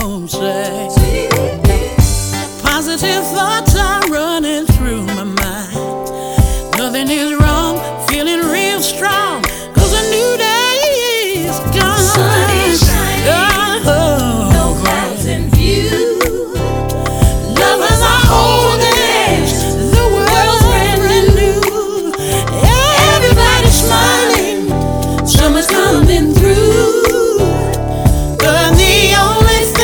say. Positive thoughts are running through my mind. Nothing is wrong.